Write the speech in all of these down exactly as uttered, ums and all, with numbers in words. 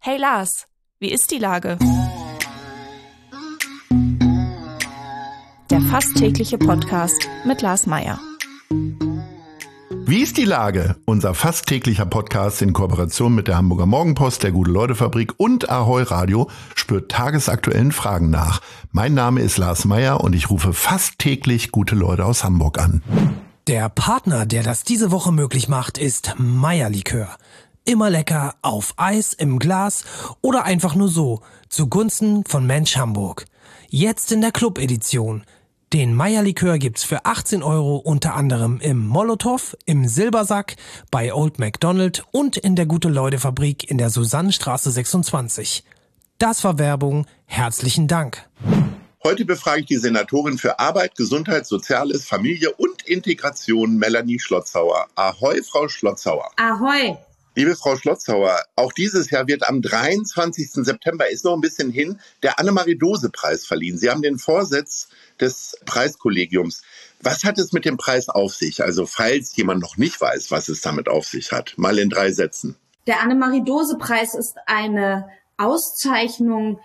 Hey Lars, wie ist die Lage? Der fast tägliche Podcast mit Lars Meyer. Wie ist die Lage? Unser fast täglicher Podcast in Kooperation mit der Hamburger Morgenpost, der Gute-Leute-Fabrik und Ahoi Radio spürt tagesaktuellen Fragen nach. Mein Name ist Lars Meyer und ich rufe fast täglich gute Leute aus Hamburg an. Der Partner, der das diese Woche möglich macht, ist Meyer Likör. Immer lecker, auf Eis, im Glas oder einfach nur so, zugunsten von Mensch Hamburg. Jetzt in der Club-Edition. Den Meyer Likör gibt's für achtzehn Euro unter anderem im Molotow, im Silbersack, bei Old McDonald und in der Gute-Leute-Fabrik in der Susannenstraße sechsundzwanzig. Das war Werbung. Herzlichen Dank. Heute befrage ich die Senatorin für Arbeit, Gesundheit, Soziales, Familie und Integration, Melanie Schlotzhauer. Ahoi, Frau Schlotzhauer. Ahoi. Liebe Frau Schlotzhauer, auch dieses Jahr wird am dreiundzwanzigsten September, ist noch ein bisschen hin, der Annemarie-Dose-Preis verliehen. Sie haben den Vorsitz des Preiskollegiums. Was hat es mit dem Preis auf sich? Also falls jemand noch nicht weiß, was es damit auf sich hat, mal in drei Sätzen. Der Annemarie-Dose-Preis ist eine Auszeichnung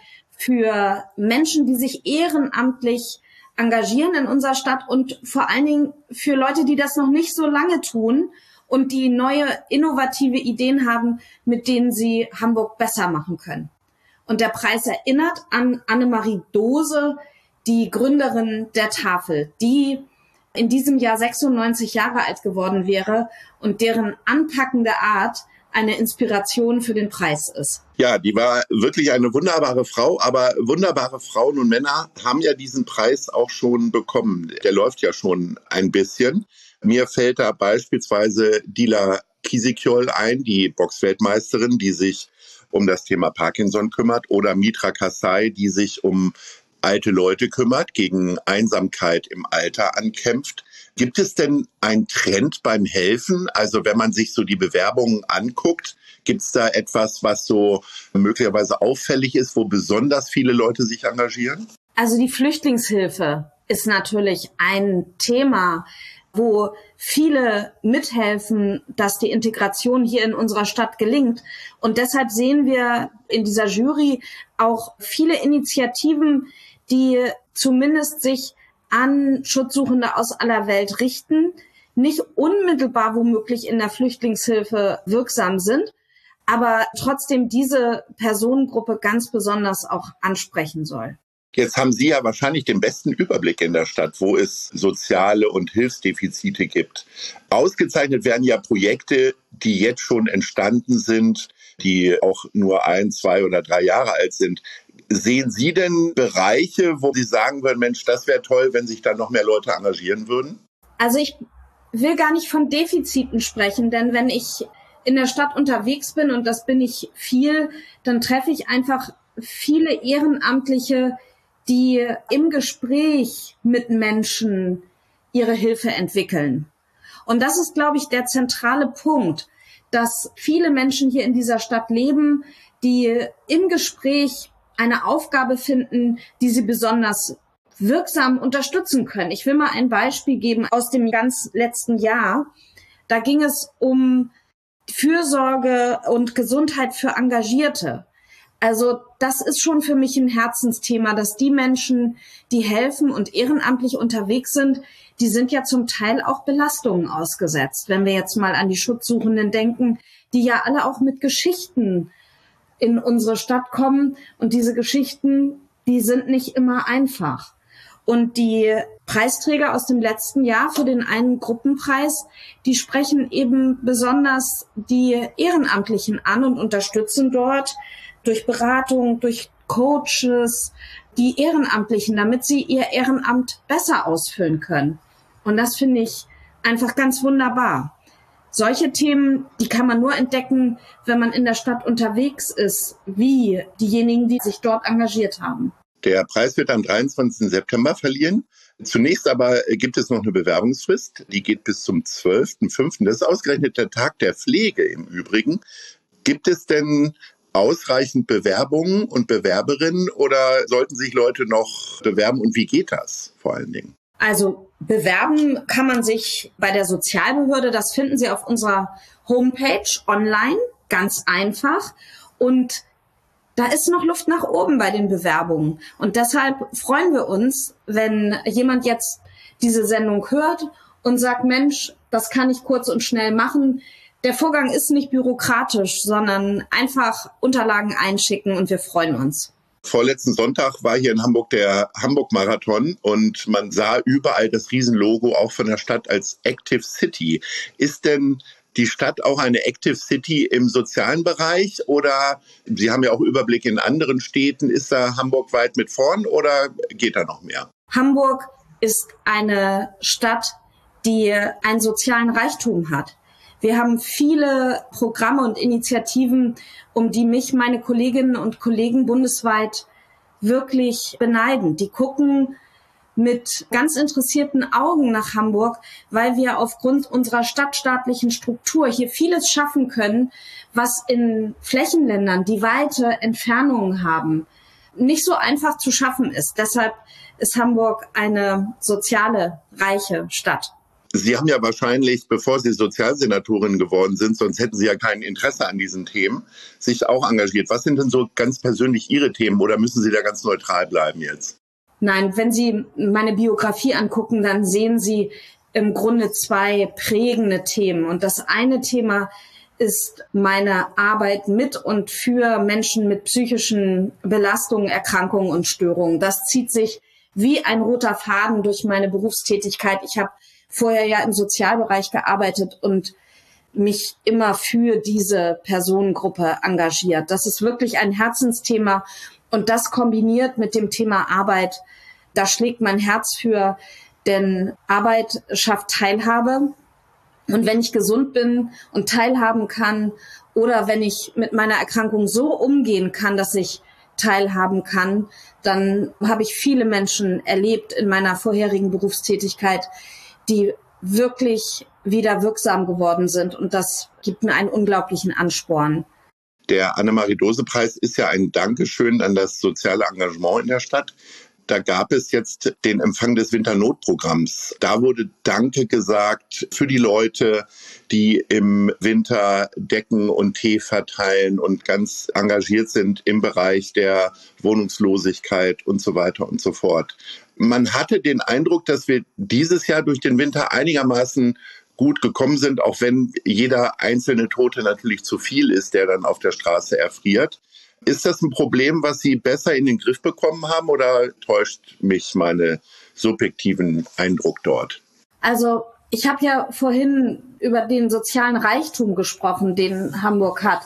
für Menschen, die sich ehrenamtlich engagieren in unserer Stadt und vor allen Dingen für Leute, die das noch nicht so lange tun und die neue, innovative Ideen haben, mit denen sie Hamburg besser machen können. Und der Preis erinnert an Annemarie Dose, die Gründerin der Tafel, die in diesem Jahr sechsundneunzig Jahre alt geworden wäre und deren anpackende Art eine Inspiration für den Preis ist. Ja, die war wirklich eine wunderbare Frau, aber wunderbare Frauen und Männer haben ja diesen Preis auch schon bekommen. Der läuft ja schon ein bisschen. Mir fällt da beispielsweise Dila Kisikiol ein, die Boxweltmeisterin, die sich um das Thema Parkinson kümmert, oder Mitra Kasai, die sich um alte Leute kümmert, gegen Einsamkeit im Alter ankämpft. Gibt es denn einen Trend beim Helfen? Also wenn man sich so die Bewerbungen anguckt, gibt es da etwas, was so möglicherweise auffällig ist, wo besonders viele Leute sich engagieren? Also die Flüchtlingshilfe ist natürlich ein Thema, wo viele mithelfen, dass die Integration hier in unserer Stadt gelingt. Und deshalb sehen wir in dieser Jury auch viele Initiativen, die zumindest sich an Schutzsuchende aus aller Welt richten, nicht unmittelbar womöglich in der Flüchtlingshilfe wirksam sind, aber trotzdem diese Personengruppe ganz besonders auch ansprechen soll. Jetzt haben Sie ja wahrscheinlich den besten Überblick in der Stadt, wo es soziale und Hilfsdefizite gibt. Ausgezeichnet werden ja Projekte, die jetzt schon entstanden sind, die auch nur ein, zwei oder drei Jahre alt sind. Sehen Sie denn Bereiche, wo Sie sagen würden, Mensch, das wäre toll, wenn sich da noch mehr Leute engagieren würden? Also ich will gar nicht von Defiziten sprechen, denn wenn ich in der Stadt unterwegs bin, und das bin ich viel, dann treffe ich einfach viele Ehrenamtliche, die im Gespräch mit Menschen ihre Hilfe entwickeln. Und das ist, glaube ich, der zentrale Punkt, dass viele Menschen hier in dieser Stadt leben, die im Gespräch eine Aufgabe finden, die sie besonders wirksam unterstützen können. Ich will mal ein Beispiel geben aus dem ganz letzten Jahr. Da ging es um Fürsorge und Gesundheit für Engagierte. Also das ist schon für mich ein Herzensthema, dass die Menschen, die helfen und ehrenamtlich unterwegs sind, die sind ja zum Teil auch Belastungen ausgesetzt. Wenn wir jetzt mal an die Schutzsuchenden denken, die ja alle auch mit Geschichten in unsere Stadt kommen. Und diese Geschichten, die sind nicht immer einfach. Und die Preisträger aus dem letzten Jahr für den einen Gruppenpreis, die sprechen eben besonders die Ehrenamtlichen an und unterstützen dort durch Beratung, durch Coaches, die Ehrenamtlichen, damit sie ihr Ehrenamt besser ausfüllen können. Und das finde ich einfach ganz wunderbar. Solche Themen, die kann man nur entdecken, wenn man in der Stadt unterwegs ist, wie diejenigen, die sich dort engagiert haben. Der Preis wird am dreiundzwanzigsten September verliehen. Zunächst aber gibt es noch eine Bewerbungsfrist, die geht bis zum zwölften fünften Das ist ausgerechnet der Tag der Pflege im Übrigen. Gibt es denn ausreichend Bewerbungen und Bewerberinnen oder sollten sich Leute noch bewerben und wie geht das vor allen Dingen? Also bewerben kann man sich bei der Sozialbehörde, das finden Sie auf unserer Homepage online, ganz einfach. Und da ist noch Luft nach oben bei den Bewerbungen. Und deshalb freuen wir uns, wenn jemand jetzt diese Sendung hört und sagt, Mensch, das kann ich kurz und schnell machen. Der Vorgang ist nicht bürokratisch, sondern einfach Unterlagen einschicken und wir freuen uns. Vorletzten Sonntag war hier in Hamburg der Hamburg-Marathon und man sah überall das Riesenlogo auch von der Stadt als Active City. Ist denn die Stadt auch eine Active City im sozialen Bereich oder Sie haben ja auch Überblick in anderen Städten, ist da Hamburg weit mit vorn oder geht da noch mehr? Hamburg ist eine Stadt, die einen sozialen Reichtum hat. Wir haben viele Programme und Initiativen, um die mich meine Kolleginnen und Kollegen bundesweit wirklich beneiden. Die gucken mit ganz interessierten Augen nach Hamburg, weil wir aufgrund unserer stadtstaatlichen Struktur hier vieles schaffen können, was in Flächenländern, die weite Entfernungen haben, nicht so einfach zu schaffen ist. Deshalb ist Hamburg eine soziale, reiche Stadt. Sie haben ja wahrscheinlich, bevor Sie Sozialsenatorin geworden sind, sonst hätten Sie ja kein Interesse an diesen Themen, sich auch engagiert. Was sind denn so ganz persönlich Ihre Themen oder müssen Sie da ganz neutral bleiben jetzt? Nein, wenn Sie meine Biografie angucken, dann sehen Sie im Grunde zwei prägende Themen. Und das eine Thema ist meine Arbeit mit und für Menschen mit psychischen Belastungen, Erkrankungen und Störungen. Das zieht sich wie ein roter Faden durch meine Berufstätigkeit. Ich habe vorher ja im Sozialbereich gearbeitet und mich immer für diese Personengruppe engagiert. Das ist wirklich ein Herzensthema. Und das kombiniert mit dem Thema Arbeit, da schlägt mein Herz für, denn Arbeit schafft Teilhabe. Und wenn ich gesund bin und teilhaben kann oder wenn ich mit meiner Erkrankung so umgehen kann, dass ich teilhaben kann, dann habe ich viele Menschen erlebt in meiner vorherigen Berufstätigkeit, die wirklich wieder wirksam geworden sind. Und das gibt mir einen unglaublichen Ansporn. Der Annemarie-Dose-Preis ist ja ein Dankeschön an das soziale Engagement in der Stadt. Da gab es jetzt den Empfang des Winternotprogramms. Da wurde Danke gesagt für die Leute, die im Winter Decken und Tee verteilen und ganz engagiert sind im Bereich der Wohnungslosigkeit und so weiter und so fort. Man hatte den Eindruck, dass wir dieses Jahr durch den Winter einigermaßen gut gekommen sind, auch wenn jeder einzelne Tote natürlich zu viel ist, der dann auf der Straße erfriert. Ist das ein Problem, was Sie besser in den Griff bekommen haben oder täuscht mich meine subjektiven Eindruck dort? Also ich habe ja vorhin über den sozialen Reichtum gesprochen, den Hamburg hat.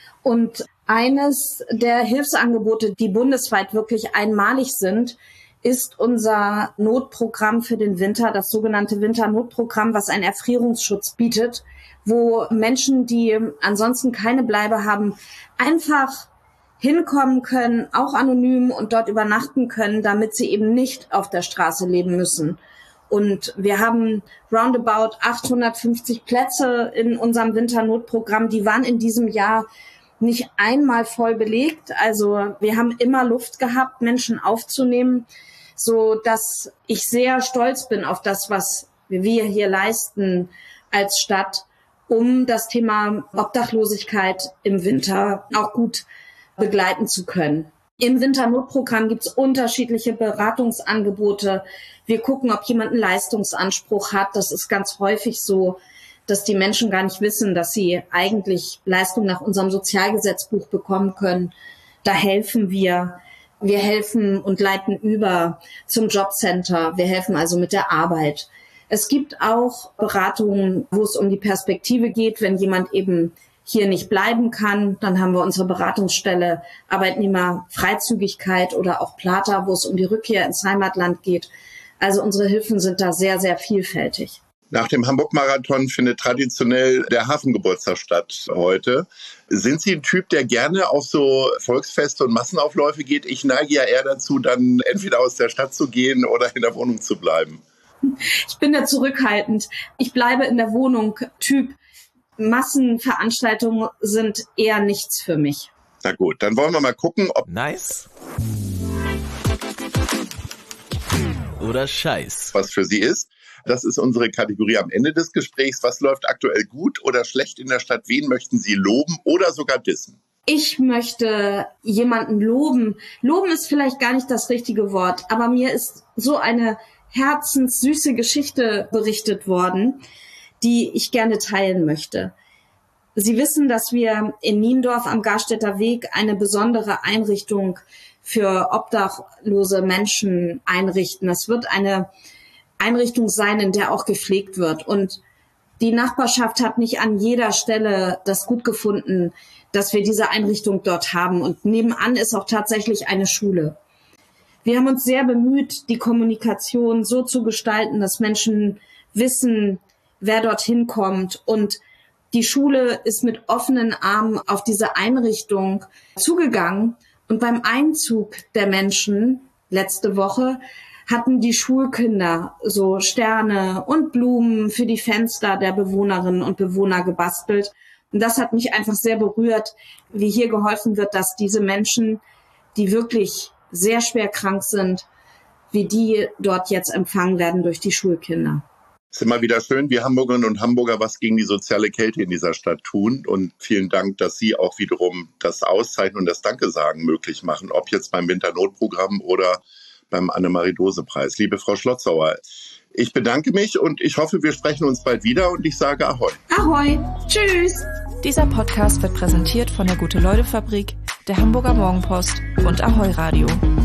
Und eines der Hilfsangebote, die bundesweit wirklich einmalig sind, ist unser Notprogramm für den Winter, das sogenannte Winternotprogramm, was einen Erfrierungsschutz bietet, wo Menschen, die ansonsten keine Bleibe haben, einfach hinkommen können, auch anonym und dort übernachten können, damit sie eben nicht auf der Straße leben müssen. Und wir haben roundabout achthundertfünfzig Plätze in unserem Winternotprogramm. Die waren in diesem Jahr nicht einmal voll belegt. Also wir haben immer Luft gehabt, Menschen aufzunehmen, so dass ich sehr stolz bin auf das, was wir hier leisten als Stadt, um das Thema Obdachlosigkeit im Winter auch gut begleiten zu können. Im Winternotprogramm gibt es unterschiedliche Beratungsangebote. Wir gucken, ob jemand einen Leistungsanspruch hat. Das ist ganz häufig so, dass die Menschen gar nicht wissen, dass sie eigentlich Leistung nach unserem Sozialgesetzbuch bekommen können. Da helfen wir. Wir helfen und leiten über zum Jobcenter. Wir helfen also mit der Arbeit. Es gibt auch Beratungen, wo es um die Perspektive geht, wenn jemand eben hier nicht bleiben kann. Dann haben wir unsere Beratungsstelle Arbeitnehmerfreizügigkeit oder auch Plata, wo es um die Rückkehr ins Heimatland geht. Also unsere Hilfen sind da sehr, sehr vielfältig. Nach dem Hamburg-Marathon findet traditionell der Hafengeburtstag statt heute. Sind Sie ein Typ, der gerne auf so Volksfeste und Massenaufläufe geht? Ich neige ja eher dazu, dann entweder aus der Stadt zu gehen oder in der Wohnung zu bleiben. Ich bin da zurückhaltend. Ich bleibe in der Wohnung. Typ Massenveranstaltungen sind eher nichts für mich. Na gut, dann wollen wir mal gucken, ob... Nice. Oder Scheiß. Was für Sie ist. Das ist unsere Kategorie am Ende des Gesprächs. Was läuft aktuell gut oder schlecht in der Stadt? Wen möchten Sie loben oder sogar dissen? Ich möchte jemanden loben. Loben ist vielleicht gar nicht das richtige Wort, aber mir ist so eine herzenssüße Geschichte berichtet worden, die ich gerne teilen möchte. Sie wissen, dass wir in Niendorf am Garstädter Weg eine besondere Einrichtung für obdachlose Menschen einrichten. Das wird eine Einrichtung sein, in der auch gepflegt wird. Und die Nachbarschaft hat nicht an jeder Stelle das gut gefunden, dass wir diese Einrichtung dort haben. Und nebenan ist auch tatsächlich eine Schule. Wir haben uns sehr bemüht, die Kommunikation so zu gestalten, dass Menschen wissen, wer dorthin kommt. Und die Schule ist mit offenen Armen auf diese Einrichtung zugegangen. Und beim Einzug der Menschen letzte Woche hatten die Schulkinder so Sterne und Blumen für die Fenster der Bewohnerinnen und Bewohner gebastelt. Und das hat mich einfach sehr berührt, wie hier geholfen wird, dass diese Menschen, die wirklich sehr schwer krank sind, wie die dort jetzt empfangen werden durch die Schulkinder. Es ist immer wieder schön, wie Hamburgerinnen und Hamburger was gegen die soziale Kälte in dieser Stadt tun. Und vielen Dank, dass Sie auch wiederum das Auszeichnen und das Danke-Sagen möglich machen, ob jetzt beim Winternotprogramm oder beim Annemarie-Dose-Preis. Liebe Frau Schlotzauer, ich bedanke mich und ich hoffe, wir sprechen uns bald wieder und ich sage Ahoi. Ahoi, tschüss. Dieser Podcast wird präsentiert von der Gute-Leute-Fabrik, der Hamburger Morgenpost und Ahoi Radio.